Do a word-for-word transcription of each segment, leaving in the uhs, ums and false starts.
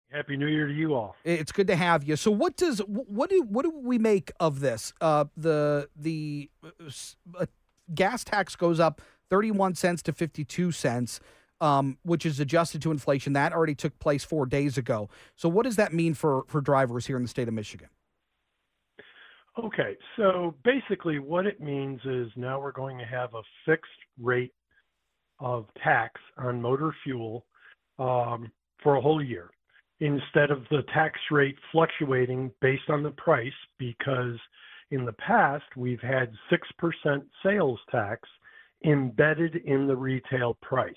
Happy New Year to you all. It's good to have you. So, what does what do what do we make of this? Uh, the the uh, gas tax goes up thirty-one cents to fifty-two cents, um, which is adjusted to inflation. That already took place four days ago. So, what does that mean for for drivers here in the state of Michigan? Okay, so basically, what it means is now we're going to have a fixed rate of tax on motor fuel um, for a whole year, instead of the tax rate fluctuating based on the price, because in the past we've had six percent sales tax embedded in the retail price.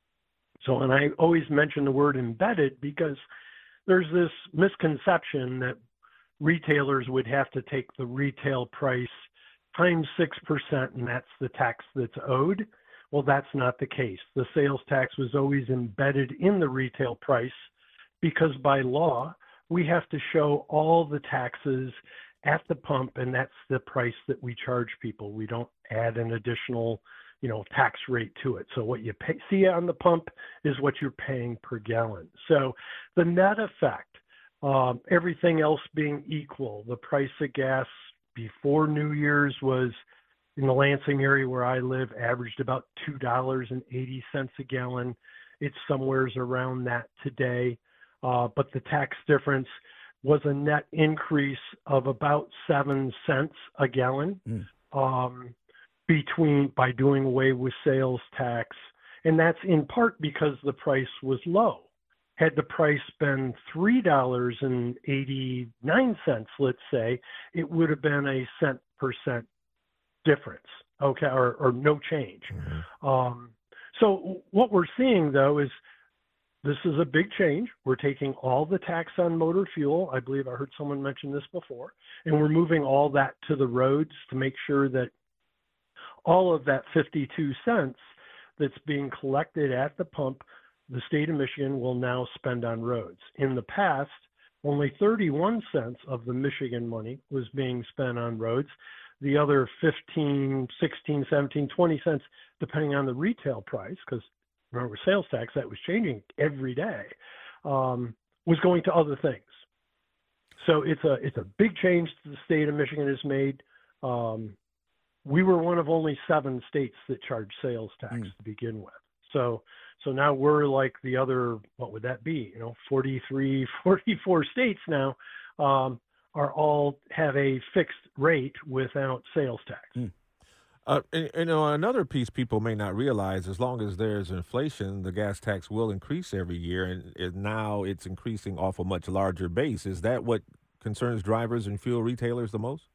So, and I always mention the word embedded because there's this misconception that retailers would have to take the retail price times six percent and that's the tax that's owed. Well, that's not the case. The sales tax was always embedded in the retail price, because by law, we have to show all the taxes at the pump, and that's the price that we charge people. We don't add an additional, you know, tax rate to it. So what you pay, see on the pump is what you're paying per gallon. So the net effect, um, everything else being equal, the price of gas before New Year's was, in the Lansing area where I live, averaged about two dollars and eighty cents a gallon. It's somewheres around that today. Uh, but the tax difference was a net increase of about seven cents a gallon mm. um, between by doing away with sales tax. And that's in part because the price was low. Had the price been three dollars and eighty-nine cents, let's say, it would have been a cent per cent difference, okay, or, or no change. Mm-hmm. Um, so what we're seeing, though, is this is a big change. We're taking all the tax on motor fuel. I believe I heard someone mention this before. And we're moving all that to the roads to make sure that all of that fifty-two cents that's being collected at the pump, the state of Michigan will now spend on roads. In the past, only thirty-one cents of the Michigan money was being spent on roads. The other fifteen, sixteen, seventeen, twenty cents, depending on the retail price, because remember, sales tax, that was changing every day, um, was going to other things. So it's a it's a big change that the state of Michigan has made. Um, we were one of only seven states that charged sales tax mm. to begin with. So so now we're like the other, what would that be? You know, forty-three, forty-four states now um, are all have a fixed rate without sales tax. Mm. Uh, and, you know, another piece people may not realize, as long as there's inflation, the gas tax will increase every year, and, and now it's increasing off a much larger base. Is that what concerns drivers and fuel retailers the most?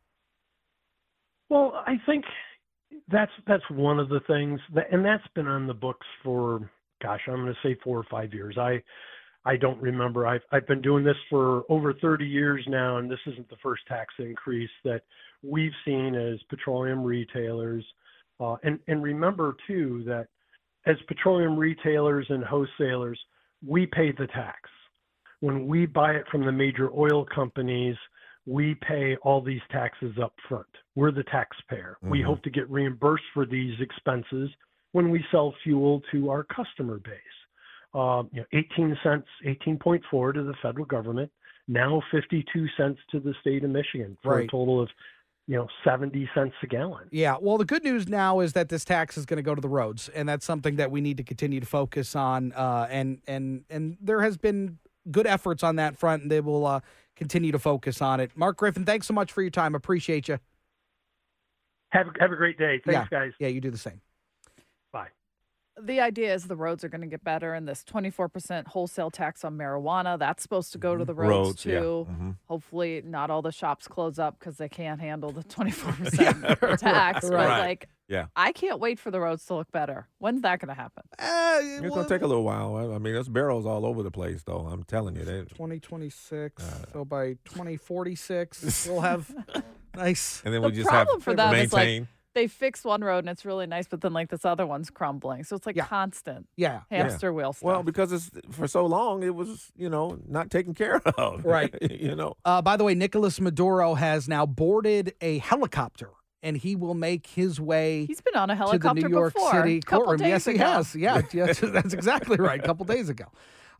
Well, I think that's that's one of the things, that, and that's been on the books for, gosh, I'm going to say four or five years. I I don't remember. I've I've been doing this for over thirty years now, and this isn't the first tax increase that we've seen as petroleum retailers. Uh, and, and remember, too, that as petroleum retailers and wholesalers, we pay the tax. When we buy it from the major oil companies, we pay all these taxes up front. We're the taxpayer. Mm-hmm. We hope to get reimbursed for these expenses when we sell fuel to our customer base. Uh, you know, eighteen cents, eighteen point four to the federal government, now fifty-two cents to the state of Michigan for right. a total of, you know, seventy cents a gallon. Yeah. Well, the good news now is that this tax is going to go to the roads, and that's something that we need to continue to focus on. Uh, and, and, and there has been good efforts on that front, and they will uh, continue to focus on it. Mark Griffin, thanks so much for your time. Appreciate you. Have, have a great day. Thanks, yeah. guys. Yeah, you do the same. Bye. The idea is the roads are going to get better, and this twenty-four percent wholesale tax on marijuana, that's supposed to go to the roads, roads too. Yeah. Mm-hmm. Hopefully not all the shops close up because they can't handle the twenty-four percent yeah, tax. Right. But, right. like, yeah. I can't wait for the roads to look better. When's that going to happen? Uh, it's well, going to take a little while. I mean, there's barrels all over the place, though. I'm telling you. They, twenty twenty-six, uh, so by twenty forty-six, we'll have nice. And then the we just have problem for them maintain. is, like, they fix one road and it's really nice, but then like this other one's crumbling. So it's like yeah. constant yeah. hamster yeah. wheel stuff. Well, because it's for so long, it was, you know, not taken care of. Right. you know. Uh, by the way, Nicolas Maduro has now boarded a helicopter, and he will make his way He's been on a to the helicopter New York before, City couple courtroom. days Yes, he ago. has. Yeah, yes, that's exactly right. A couple days ago.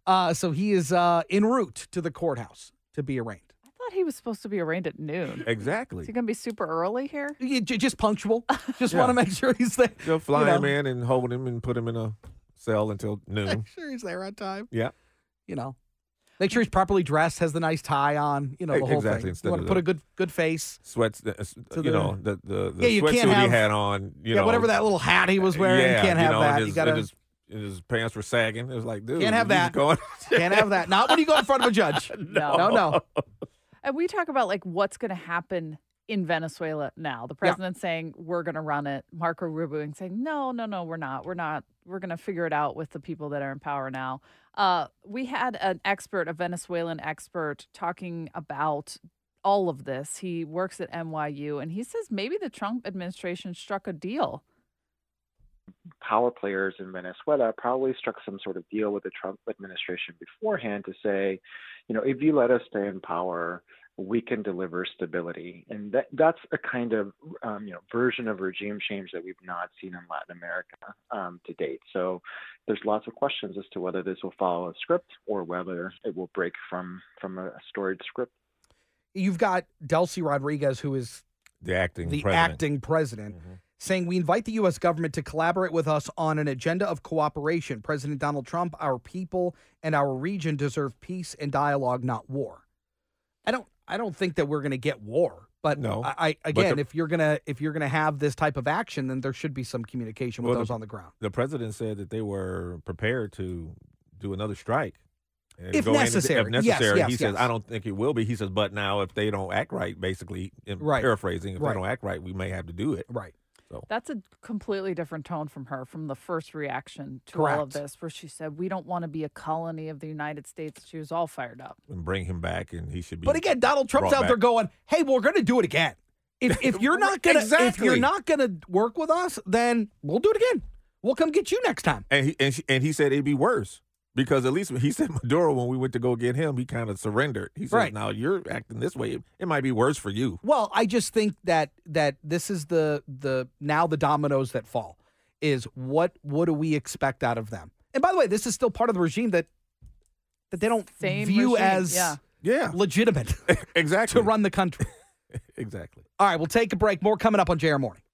Uh, so he is uh, en route to the courthouse to be arraigned. I thought he was supposed to be arraigned at noon. Exactly. Is he going to be super early here? You- j- Just punctual. Just Yeah. want to make sure he's there. They'll fly you know. him in and hold him and put him in a cell until noon. Make sure he's there on time. Yeah. You know, make sure he's properly dressed, has the nice tie on. You know, the whole Exactly, thing. instead You want of to put the- a good good face. Sweats, uh, s- To you the- know, the the, the Yeah, you can't sweatsuit he have- had on. You yeah, know, whatever that little hat he was wearing. yeah, can't have you know, that. and you his, gotta and his, and his pants were sagging. It was like, dude, Can't have you that. just Going, can't have that. Not when you go in front of a judge. No. no, no. And we talk about like what's going to happen in Venezuela now. The president's saying we're going to run it. Marco Rubio saying no, no, no, we're not. We're not. We're going to figure it out with the people that are in power now. Uh, we had an expert, a Venezuelan expert, talking about all of this. He works at N Y U, and he says maybe the Trump administration struck a deal. Power players in Venezuela probably struck some sort of deal with the Trump administration beforehand to say, you know, if you let us stay in power, we can deliver stability. And that that's a kind of, um, you know, version of regime change that we've not seen in Latin America um, to date. So there's lots of questions as to whether this will follow a script or whether it will break from, from a storied script. You've got Delcy Rodriguez, who is the acting the president. acting president, Mhm. saying we invite the U S government to collaborate with us on an agenda of cooperation. President Donald Trump, our people, and our region deserve peace and dialogue, not war. I don't I don't think that we're going to get war, but No. I, I again, the- if you're gonna if you're gonna have this type of action, then there should be some communication with Well, those the- on the ground. The president said that they were prepared to do another strike. and If go in and- necessary. If Yes, necessary. yes, he says, yes. I don't think it will be. He says, but now if they don't act right, basically, in Right. paraphrasing, if Right. they don't act right, we may have to do it. Right. So That's a completely different tone from her, from the first reaction to all of Correct. this, where she said, we don't want to be a colony of the United States. She was all fired up. and bring him back, and he should be. But again, Donald Trump's brought out there back. going, "Hey, we're going to do it again. If if you're not gonna if Exactly. you're not gonna work with us, then we'll do it again. We'll come get you next time." And he and, she, and he said it'd be worse because at least he said Maduro, when we went to go get him, he kind of surrendered. He said, Right. "Now you're acting this way. It, it might be worse for you." Well, I just think that that this is the the now the dominoes that fall is what what do we expect out of them? And by the way, this is still part of the regime that that they don't Same view regime, as yeah. Yeah, legitimate exactly. to run the country. exactly. All right, we'll take a break. More coming up on J R Morning.